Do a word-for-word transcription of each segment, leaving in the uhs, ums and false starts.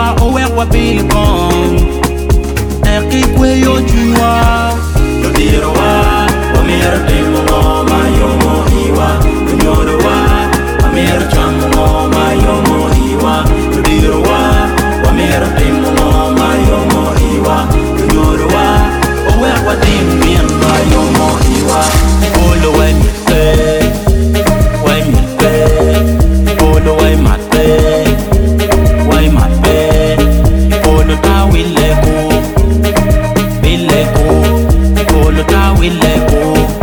iwa owe wa bilkon Eki kwe yo juwa Yo diro wa Wamir temo ngoma yomo iwa Nyoro wa Wamir chamo ngoma yomo iwa Yo diro wa Wamir temo ngoma yomo iwa Nyoro wa Owe wa dimien ma yomo iwa Olo wa mi te Wa mi te Olo wa ma te Wa ma te Olo ta wileko Bileko Olo ta wileko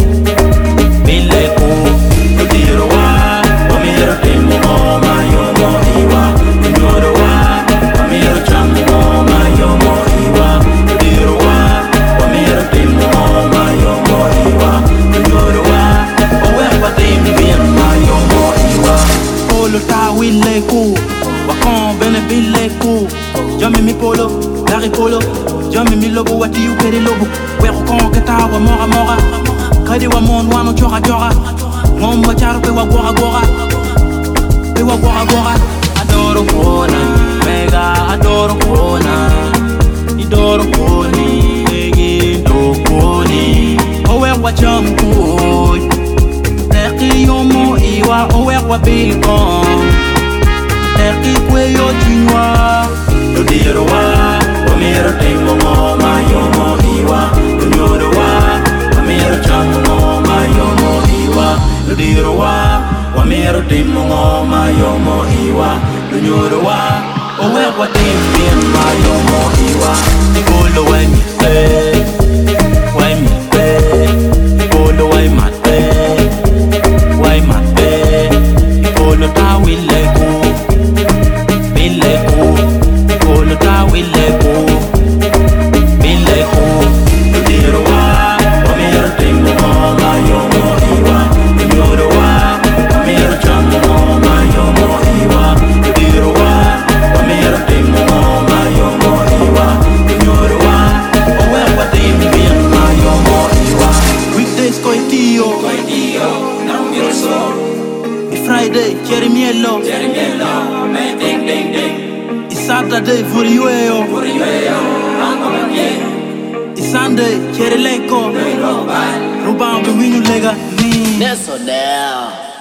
Bileko Yo diro wa Wamir temo ngoma yomo iwa Nyoro wa Wamir chamo ngoma yomo iwa Yo diro wa Wamir temo ngoma yomo iwa Nyoro wa Owe wa dimien ma yomo iwa Olo ta wileko Wakon bene bileko Jami mi polo Dari polo Jami mi lobo wati yu kere lobo Wero kon keta wa mora mora Kadi wa mon wano chora chora Ngom wa charo pe wa gora gora Pe wa gora gora Adoro kona Mega adoro kona Idoro koni Egi do koni Owe wa cham koi Eki yomo iwa Owe wa bilkon Eki kwe yo juwa Yo diro wa Wamir temo ngoma yomo iwa Nyoro wa Wamir chamo ngoma yomo iwa Yo diro wa Wamir temo ngoma yomo iwa Nyoro wa Owe wa dimien ma yomo iwa Olo wa mi te Wa mi te Olo wa ma te Wa ma te Olo ta wileko Bileko Olo ta wileko Bileko Yo diro wa Wamir temo ngoma yomo iwa Nyoro wa Wamir chamo ngoma yomo iwa Yo diro wa Wamir temo ngoma yomo iwa Nyoro wa Owe wa dimien ma yomo iwa Weekdays koi tio Koi tio Nambiro so Friday cherry mielo Cherry mielo Me ding ding ding Saturday for you yo for you yo Ango manye Sunday cherry leko Leko bye Rubambe winu lega ni Neso now